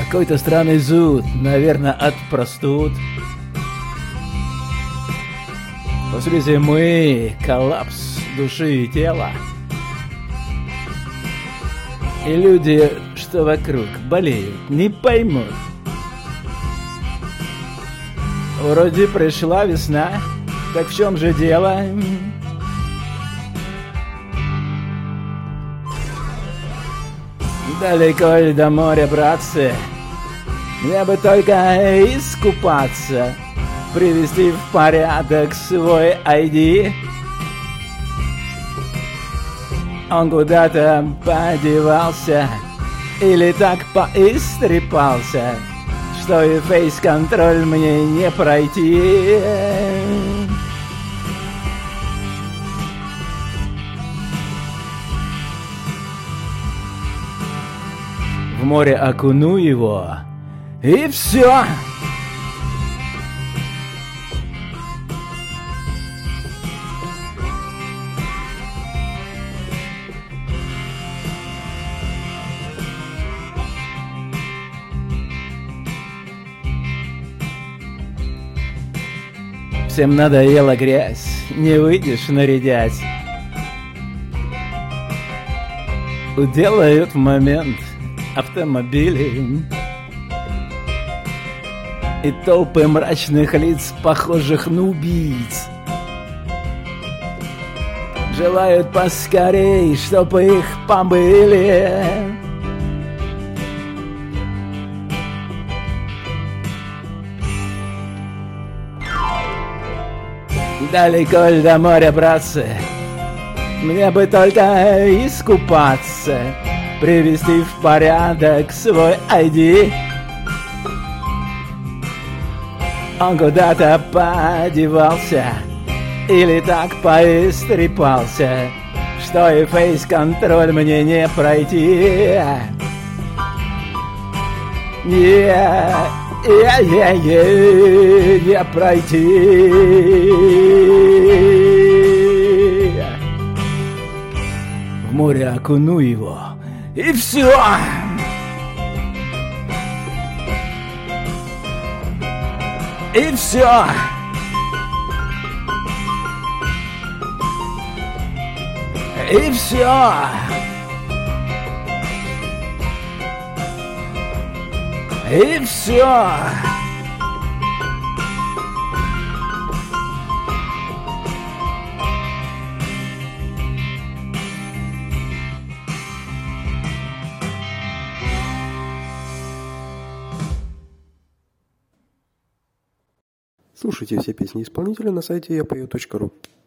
Какой-то странный зуд, наверное, от простуд. После зимы коллапс души и тела. И люди, что вокруг, болеют, не поймут. Вроде пришла весна, так в чем же дело? Далеко ли до моря, братцы? Мне бы только искупаться, привести в порядок свой ID. Он куда-то подевался или так поистрепался, что и фейс-контроль мне не пройти. В море окуну его, и все. Всем надоела грязь, не выйдешь нарядять. Уделают в момент автомобили и толпы мрачных лиц, похожих на убийц. Желают поскорей, чтоб их побыли. Далеко ли до моря, братцы? Мне бы только искупаться, привести в порядок свой ID. Он куда-то подевался или так поистрепался, что и фейс-контроль мне не пройти. Не пройти. В море окуну его, и все. И все. И все. И все. Слушайте все песни исполнителя на сайте yapeo.ru.